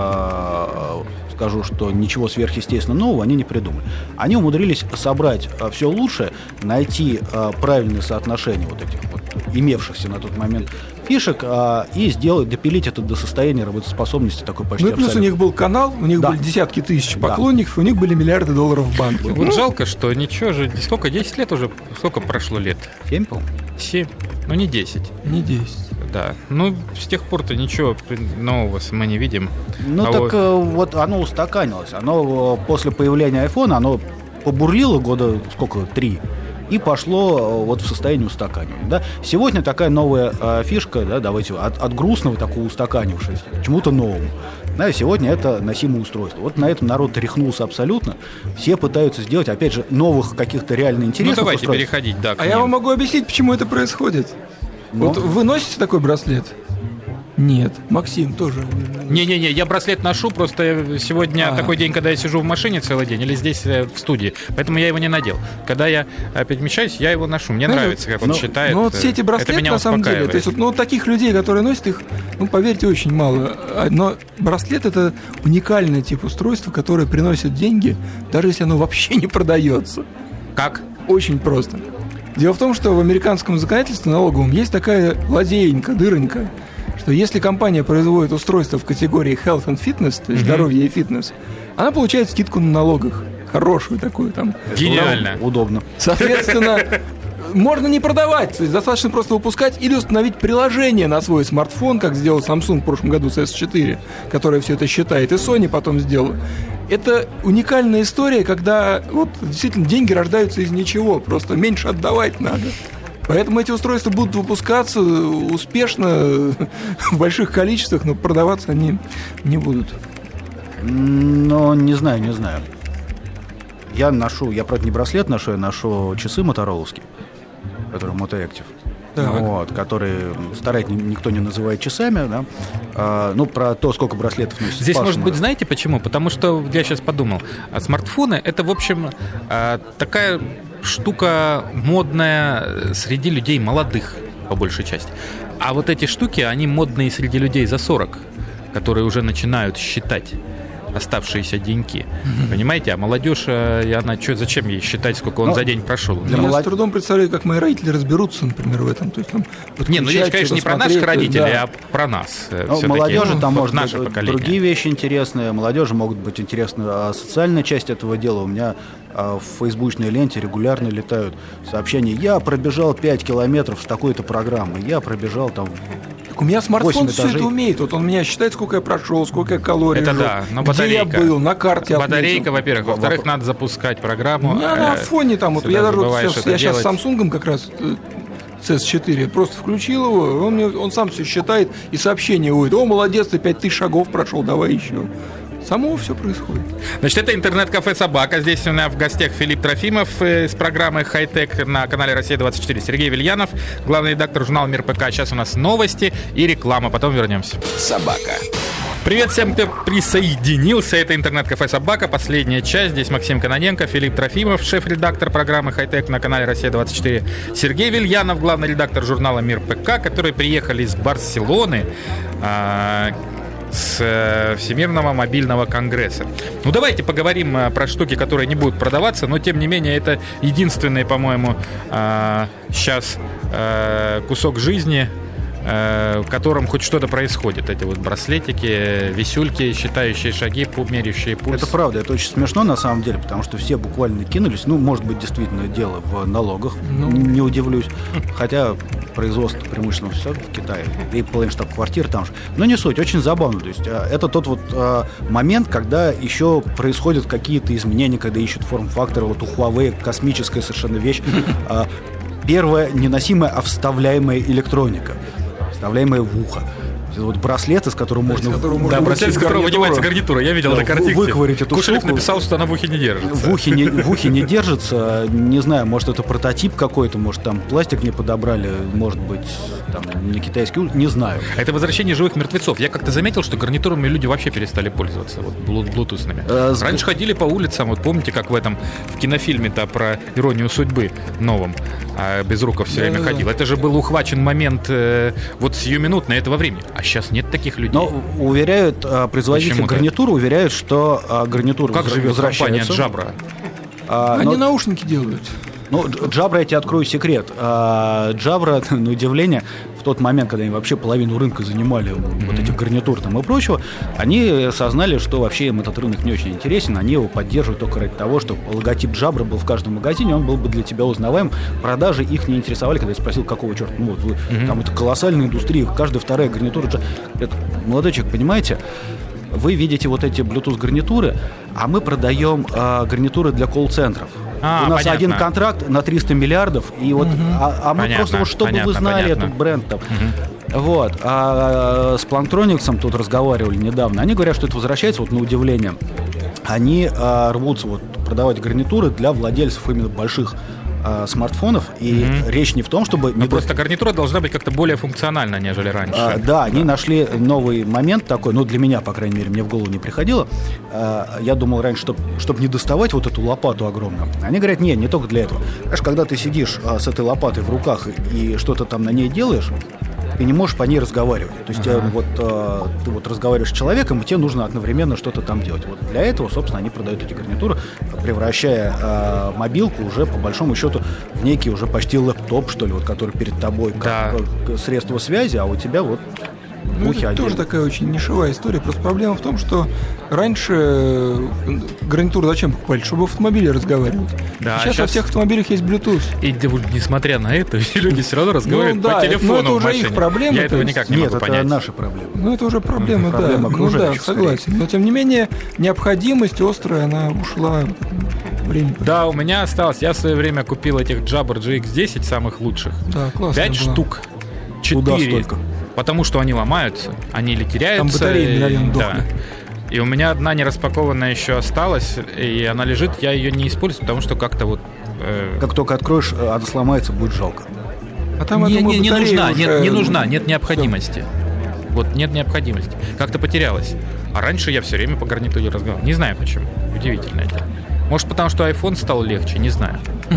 а, скажу, что ничего сверхъестественно нового они не придумали. Они умудрились собрать все лучшее, найти а, правильное соотношение вот этих вот имевшихся на тот момент фишек а, и сделать, допилить это до состояния работоспособности такой почти Ну и плюс у абсолютно. них был канал, у них Да. были десятки тысяч Да. поклонников, у них были миллиарды долларов в банке. Вот Ну, жалко, что ничего же, сколько, десять лет уже, сколько прошло лет? Семь, по-моему. семь, ну не десять, не десять. да. Ну, с тех пор-то ничего нового мы не видим. Ну А так вот- э, вот оно устаканилось. Оно э, после появления айфона, оно побурлило года сколько, три, и пошло э, вот в состояние устаканивания. Да? Сегодня такая новая э, фишка, да, давайте от, от грустного такого устаканившегося к чему-то новому. Да, и сегодня это носимое устройство. Вот на этом народ рехнулся абсолютно. Все пытаются сделать, опять же, новых каких-то реально Ну, интересных давайте устройств. переходить, да, к А я ним. вам могу объяснить, почему это происходит. Ну? Вот вы носите такой браслет? Нет. Максим тоже. Не-не-не, я браслет ношу, просто сегодня А. такой день, когда я сижу в машине целый день или здесь э, в студии, поэтому я его не надел. Когда я опять перемещаюсь, я его ношу. Мне Знаете, нравится, как он ну, считает. Ну вот все эти Это браслеты, меня на самом деле, успокаивает. то есть вот, ну, вот таких людей, которые носят их, ну, поверьте, очень мало. А, Но браслет — это уникальный тип устройства, которое приносит деньги, даже если оно вообще не продается. Как? Очень просто. Дело в том, что в американском законодательстве налоговом есть такая лазеенька, дыронька, что если компания производит устройство в категории health and fitness, то есть здоровье и фитнес, она получает скидку на налогах. Хорошую такую там. Гениально. Удобно. Соответственно, можно не продавать, то есть достаточно просто выпускать или установить приложение на свой смартфон, как сделал Samsung в прошлом году с эс четыре, которое все это считает, и Sony потом сделала. Это уникальная история, когда вот действительно деньги рождаются из ничего, просто меньше отдавать надо. Поэтому эти устройства будут выпускаться успешно в больших количествах, но продаваться они не будут. Но не знаю, не знаю. Я ношу, я, правда, не браслет ношу, я ношу часы мотороловские, которые Moto Active. Так. Вот, которые старательно никто не называет часами, да. А, ну, про то, сколько браслетов носит Здесь, Паша, может быть, может. знаете почему? Потому что я сейчас подумал, а смартфоны это, в общем, а, такая штука модная среди людей молодых, по большей части. А вот эти штуки, они модные среди людей за сорок, которые уже начинают считать оставшиеся деньги. Понимаете? А молодежь, а, и она что, зачем ей считать, сколько он Ну, за день прошел? для Я молод- с трудом представляю, как мои родители разберутся, например, в этом. То есть, там, Не, ну речь, подключать, конечно, не про посмотреть, наших родителей, да. а про нас. э, Ну, всё-таки. молодежи Ну, там вот может наше быть поколение. другие вещи интересные. Молодежи могут быть интересны. А социальная часть этого дела у меня а, в фейсбучной ленте регулярно летают сообщения. Я пробежал пять километров с такой-то программой. Я пробежал там... Так у меня смартфон восемь все этажей. это умеет. Вот он меня считает, сколько я прошел, сколько я калорий Это сжег, да, но где я батарейка. был, на карте Батарейка, отметил. во-первых. Во-вторых, надо запускать программу. У меня на э, фоне там, вот всегда я даже вот забываешь сейчас, это я сейчас с делать. Samsung как раз э, с эс четыре просто включил его, он, мне, он сам все считает и сообщение уйдет. О, молодец, ты пять тысяч шагов прошел, давай еще. Само все происходит. Значит, это интернет-кафе «Собака». Здесь у меня в гостях Филипп Трофимов э, с программы «Хай-тек» на канале «Россия двадцать четыре». Сергей Вильянов, главный редактор журнала «Мир ПК». Сейчас у нас новости и реклама. Потом вернемся. Собака. Привет всем, кто присоединился. Это интернет-кафе «Собака». Последняя часть. Здесь Максим Кононенко, Филипп Трофимов, шеф-редактор программы «Хай-тек» на канале «Россия двадцать четыре». Сергей Вильянов, главный редактор журнала «Мир ПК», которые приехали из Барселоны. А, с Всемирного мобильного конгресса. Ну, давайте поговорим про штуки, которые не будут продаваться, но, тем не менее, это единственный, по-моему, сейчас кусок жизни, в котором хоть что-то происходит. Эти вот браслетики, висюльки, считающие шаги, меряющие пульс. Это правда, это очень смешно на самом деле, потому что все буквально кинулись. Ну, может быть, действительно дело в налогах, ну, не удивлюсь. Хотя производство преимущественно все в Китае, и половина штаб-квартир там же. Но не суть, очень забавно. То есть это тот вот а, момент, когда еще происходят какие-то изменения, когда ищут форм-фактор. Вот у Huawei космическая совершенно вещь. А, первая неносимая, а вставляемая электроника. Вставляемая в ухо. Вот браслет, из которого можно... Да, браслет, из которого вынимается гарнитура. Я видел да, на картинке. Выковырить эту Кушелев штуку. написал, что она в ухе не держится. В ухе не, в ухе не держится. Не знаю, может, это прототип какой-то, может, там пластик не подобрали, может быть, там не китайский, не знаю. Это возвращение живых мертвецов. Я как-то заметил, что гарнитурами люди вообще перестали пользоваться, вот, блутусными. А, Раньше с... ходили по улицам, вот помните, как в этом, в кинофильме-то про иронию судьбы новом, а Безруков все время да, ходил. Да. Это же был ухвачен момент э, вот сиюминутно этого времени. А сейчас нет таких людей. Но уверяют, производители Почему-то? гарнитуры уверяют, что гарнитуры как живет компания Jabra? А, Они но... наушники делают. Ну, Jabra, я тебе открою секрет. Jabra, на удивление, в тот момент, когда они вообще половину рынка занимали mm-hmm. вот этих гарнитур там и прочего, они осознали, что вообще им этот рынок не очень интересен, они его поддерживают только ради того, чтобы логотип Jabra был в каждом магазине, он был бы для тебя узнаваем. Продажи их не интересовали, когда я спросил, какого черта, ну вот вы, mm-hmm. там это колоссальная индустрия, каждая вторая гарнитура. Это, молодой человек, понимаете? Вы видите вот эти Bluetooth-гарнитуры, а мы продаем э, гарнитуры для колл-центров. А, У нас понятно. один контракт на триста миллиардов, и вот, угу. а, а мы понятно, просто, вот, чтобы понятно, вы знали понятно. этот бренд там. Угу. Вот. А с Plantronics тут разговаривали недавно. Они говорят, что это возвращается, вот на удивление. Они а, рвутся вот, продавать гарнитуры для владельцев именно больших а, смартфонов. И mm-hmm. речь не в том, чтобы... Ну, не просто до... гарнитура должна быть как-то более функциональна, нежели раньше. А, да, да, они нашли новый момент такой, ну, для меня, по крайней мере, мне в голову не приходило. А, я думал раньше, чтобы чтоб не доставать вот эту лопату огромную. Они говорят, нет, не только для этого. Знаешь, когда ты сидишь а, с этой лопатой в руках и, и что-то там на ней делаешь, ты не можешь по ней разговаривать. То есть ага. вот, э, ты вот разговариваешь с человеком, и тебе нужно одновременно что-то там делать. Вот для этого, собственно, они продают эти гарнитуры, превращая э, мобилку уже, по большому счету, в некий уже почти лэптоп, что ли, вот, который перед тобой да. как средство связи, а у тебя вот ну, это тоже такая очень нишевая история. Просто проблема в том, что раньше гарнитуру зачем покупали? Чтобы в автомобиле разговаривать. Да, сейчас, сейчас во всех автомобилях есть Bluetooth. И несмотря на это, люди все равно разговаривают ну, да, по телефону. Ну, это уже их проблема. Я этого никак не Нет, могу это понять. Нет, это наши проблемы. Ну, это уже проблема, это да. Проблема ну, да, согласен. Скорее. Но, тем не менее, необходимость острая, она ушла время. Да, у меня осталось. Я в свое время купил этих Jabra джи икс десять, самых лучших. Да, классно. Пять было. штук. Куда Четыре. столько? Потому что они ломаются, они или теряются. Там батареи, наверное, да. И у меня одна не распакованная еще осталась, и она лежит, я ее не использую, потому что как-то вот... Э... Как только откроешь, она сломается, будет жалко. А там, не, думаю, не, не нужна, уже... нет, не нужна, нет необходимости. Все. Вот нет необходимости. Как-то потерялась. А раньше я все время по гарнитуре разговаривал. Не знаю почему. Удивительно это. Может, потому что iPhone стал легче, не знаю.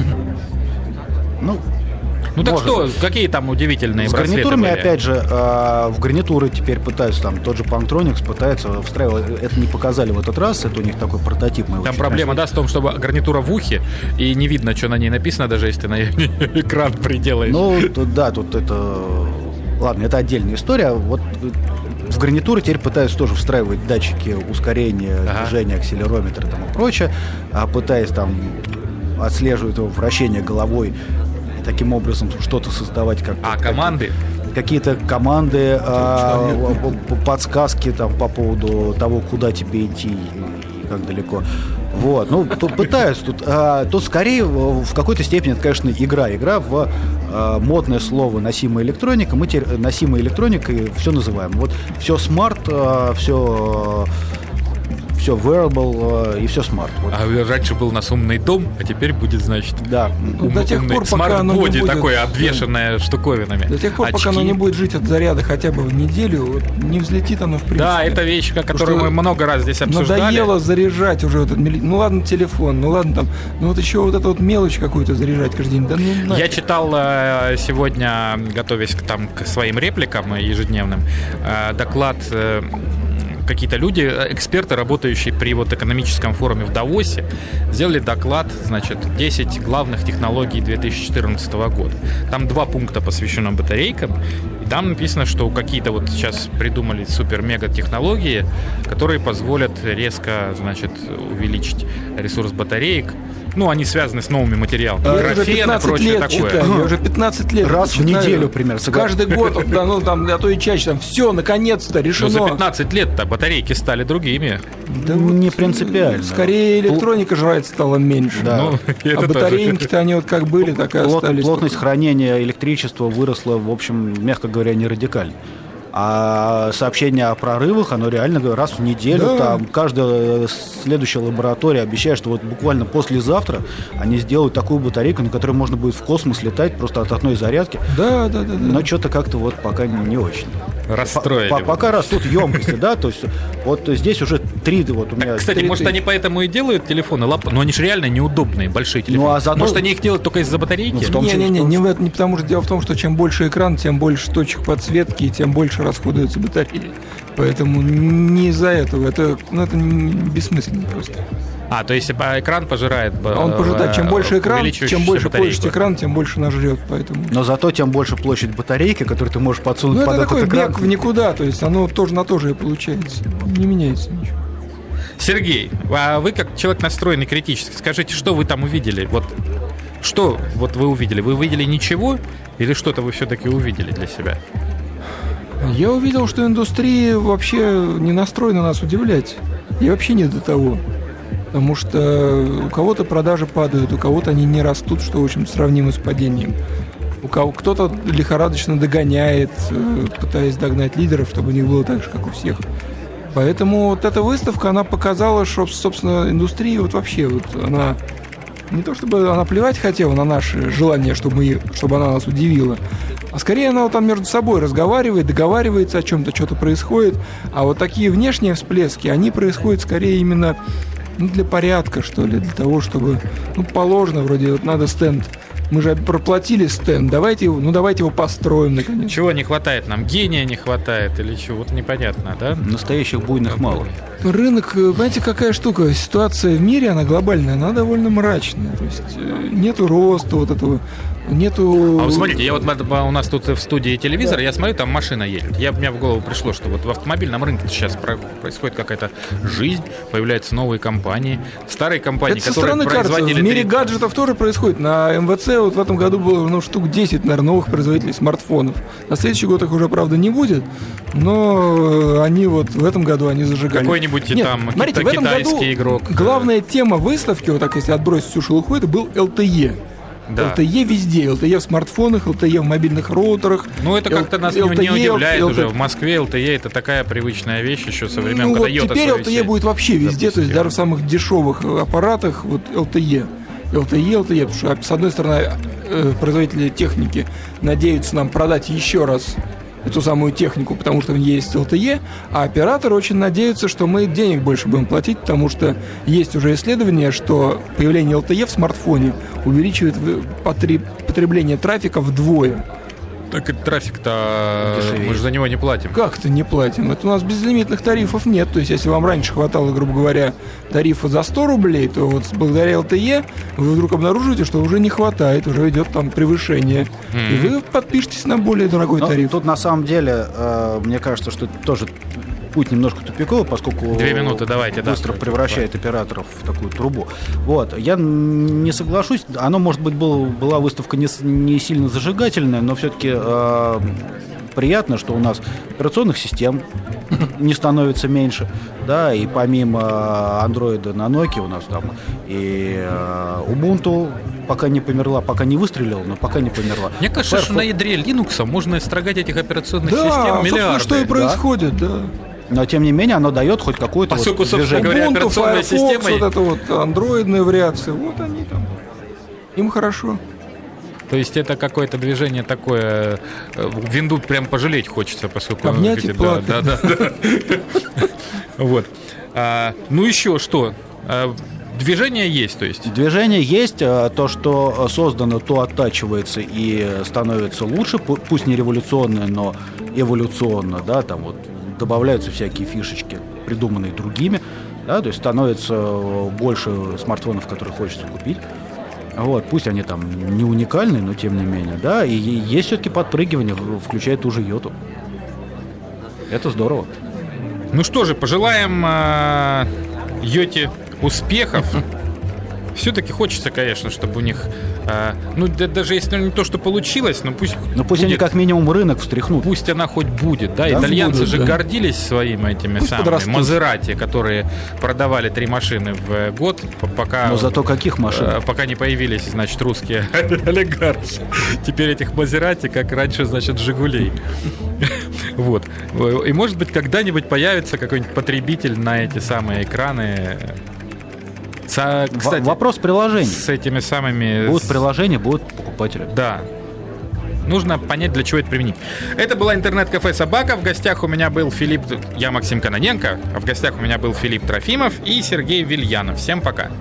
Ну... Ну так Может. Что, какие там удивительные с браслеты гарнитурами, были? Опять же, э, в гарнитуры теперь пытаются, там, тот же Plantronics пытается встраивать, это не показали в этот раз, это у них такой прототип. Мы там проблема, да, в том, чтобы гарнитура в ухе, и не видно, что на ней написано, даже если ты на экран приделаешь. Ну, тут, да, тут это... Ладно, это отдельная история. Вот в гарнитуры теперь пытаются тоже встраивать датчики ускорения, ага. движения, акселерометра там, и прочее, а пытаясь там отслеживать его вращение головой, таким образом что-то создавать как а команды какие-то команды а, подсказки там по поводу того, куда тебе идти и как далеко. Вот, ну тут пытаются тут, а, тут скорее в какой-то степени это, конечно, игра, игра в а, модное слово носимая электроника. Мы теперь носимой электроникой все называем. Вот все смарт, а, все все wearable и все smart. Вот. А раньше был у нас умный дом, а теперь будет, значит, да. ум, до тех пор, пока оно не будет такое, обвешенное штуковинами. До тех пор, Очки. Пока оно не будет жить от заряда хотя бы в неделю, вот, не взлетит оно в принципе. Да, это вещь, которую мы много раз здесь обсуждали. Надоело заряжать уже этот, ну ладно телефон, ну ладно там, ну вот еще вот эту вот мелочь какую-то заряжать каждый день. Да, ну, я читал э, сегодня, готовясь к, там, к своим репликам ежедневным, э, доклад э, какие-то люди, эксперты, работающие при вот экономическом форуме в Давосе, сделали доклад, значит, десять главных технологий две тысячи четырнадцатого года. Там два пункта посвящено батарейкам, и там написано, что какие-то вот сейчас придумали супер-мега-технологии, которые позволят резко, значит, увеличить ресурс батареек. Ну, они связаны с новыми материалами. Я Графен и прочее лет такое. Читаю, я уже пятнадцать лет Раз в читаю. неделю, примерно. Каждый год, да, ну, там, а то и чаще, там, все, наконец-то, решено. Но за пятнадцать лет-то батарейки стали другими. Да не вот, принципиально. Скорее электроника жрать стала меньше. Да. Ну, это А тоже. батарейки-то они вот как были, так и Плот- остались. плотность хранения электричества выросла, в общем, мягко говоря, не радикально. А сообщение о прорывах, оно реально раз в неделю, Да. там каждая следующая лаборатория обещает, что вот буквально послезавтра они сделают такую батарейку, на которой можно будет в космос летать просто от одной зарядки. Да, да, да, да. Но что-то как-то вот пока не очень. Расстроили. По- по- пока растут емкости, да, то есть вот здесь уже три, вот у меня... Кстати, три- может, они поэтому и делают телефоны лап, но они же реально неудобные, большие телефоны. Ну, а зато- Может, они их делают только из-за батарейки? Ну, в том Не, числе- не, не, в том не, числе- в этом, не потому что дело в том, что чем больше экран, тем больше точек подсветки, и тем больше расходуется батареи. Поэтому не из-за этого. Это, ну, это бессмысленно просто. А, то есть а, экран пожирает... э, Он пожирает, чем больше экран, чем увеличивающуюся больше батарейку. площадь экрана, тем больше она жрет. Поэтому. Но зато тем больше площадь батарейки, которую ты можешь подсунуть Ну, под это этот такой экран. бег в никуда, то есть оно тоже на то же и получается. Не меняется ничего. Сергей, а вы как человек настроенный критически, скажите, что вы там увидели? Вот что вот вы увидели? Вы увидели ничего или что-то вы все-таки увидели для себя? Я увидел, что индустрия вообще не настроена нас удивлять. И вообще не до того. Потому что у кого-то продажи падают, у кого-то они не растут, что, в общем, сравнимо с падением. У кого кто-то лихорадочно догоняет, э, пытаясь догнать лидеров, чтобы у них было так же, как у всех. Поэтому вот эта выставка, она показала, что, собственно, индустрия вот вообще, вот она не то чтобы она плевать хотела на наше желание, чтобы, мы, чтобы она нас удивила, а скорее она вот там между собой разговаривает, договаривается о чем-то, что-то происходит. А вот такие внешние всплески, они происходят скорее именно ну, для порядка, что ли, для того, чтобы, ну, положено, вроде, вот надо стенд. Мы же проплатили стенд, давайте его, ну давайте его построим наконец. Чего не хватает нам? Гения не хватает или чего? Вот непонятно, да? Настоящих буйных мало. Рынок, знаете, какая штука? Ситуация в мире, она глобальная, она довольно мрачная. То есть э, нету роста вот этого, нету... А вот смотрите, я вот у нас тут в студии телевизор, я смотрю, там машина едет. Я, мне в голову пришло, что вот в автомобильном рынке сейчас про- происходит какая-то жизнь, появляются новые компании, старые компании, Это со которые стороны кажется. производили... В мире три- гаджетов тоже происходит. На эм вэ цэ вот в этом году было ну, штук десять, наверное, новых производителей смартфонов. На следующий год их уже, правда, не будет, но они вот в этом году они зажигали. Какой-нибудь Нет, там смотрите, кита- в этом китайский году игрок. главная тема выставки, вот так если отбросить всю шелуху, это был эл тэ е. Да. эл тэ е везде. эл тэ е в смартфонах, эл тэ е в мобильных роутерах. Ну, это как-то нас не, эл тэ е, не удивляет эл тэ е. уже. В Москве эл тэ е это такая привычная вещь еще со времен, Ну, когда вот Йота теперь свою эл тэ е сеть будет вообще везде, то есть запустила. даже в самых дешевых аппаратах вот эл тэ е. эл тэ е, эл тэ е, потому что, с одной стороны, э, производители техники надеются нам продать еще раз эту самую технику, потому что в ней есть эл тэ е, а операторы очень надеются, что мы денег больше будем платить, потому что есть уже исследование, что появление эл тэ е в смартфоне увеличивает потреб- потребление трафика вдвое. Так и трафик-то Дешевеет. мы же за него не платим. Как-то не платим. Это у нас безлимитных тарифов нет. То есть, если вам раньше хватало, грубо говоря, тарифа за сто рублей, то вот благодаря эл тэ е вы вдруг обнаружите, что уже не хватает, уже идет там превышение. И вы подпишетесь на более дорогой Но тариф. тут на самом деле, э, мне кажется, что это тоже путь немножко тупиковый, поскольку Две минуты, давайте, да. быстро превращает операторов в такую трубу. Вот. Я н- не соглашусь. Оно, может быть, был, была выставка не, с- не сильно зажигательная, но все-таки э, приятно, что у нас операционных систем не становится меньше. Да, и помимо андроида на Nokia у нас там и э, Ubuntu пока не померла, пока не выстрелила, но пока не померла. Мне кажется, что Firefox- на ядре Linux можно строгать этих операционных Да, систем собственно, миллиарды. что и происходит, да. Но, тем не менее, оно дает хоть какое-то Поскольку, вот собственно движение. говоря, Ubuntu, операционная Firefox, система- вот это вот андроидные вариации, вот они там. Им хорошо. То есть это какое-то движение такое, э, винду прям пожалеть хочется, поскольку... Обнять и да, плакать. да, да, да. Вот. А, Ну еще что? А, Движение есть, то есть. Движение есть, а то, что создано, то оттачивается и становится лучше, пу- пусть не революционно, но эволюционно, да, там вот добавляются всякие фишечки. придуманные другими, да, то есть становится больше смартфонов, которые хочется купить. Вот, пусть они там не уникальные, но тем не менее, да, и есть все-таки подпрыгивание, включая ту же Йоту. Это здорово. Ну что же, пожелаем э, Йоте успехов. Все-таки хочется, конечно, чтобы у них, э, ну да, даже если не то, что получилось, но пусть. Но пусть будет, они как минимум рынок встряхнут. Пусть она хоть будет, да. да Итальянцы будет, же да. гордились своими этими пусть самыми подрастут. Мазерати, которые продавали три машины в год, пока. Но зато каких машин? Э, пока не появились, значит, русские олигархи. Теперь этих Мазерати, как раньше, значит, Жигулей. Вот. И может быть когда-нибудь появится какой-нибудь потребитель на эти самые экраны. Со, кстати, вопрос приложений. С этими самыми... Будут приложения, будут покупатели. Да. Нужно понять, для чего это применить. Это была интернет-кафе «Собака». В гостях у меня был Филипп... Я Максим Кононенко. А в гостях у меня был Филипп Трофимов и Сергей Вильянов. Всем пока.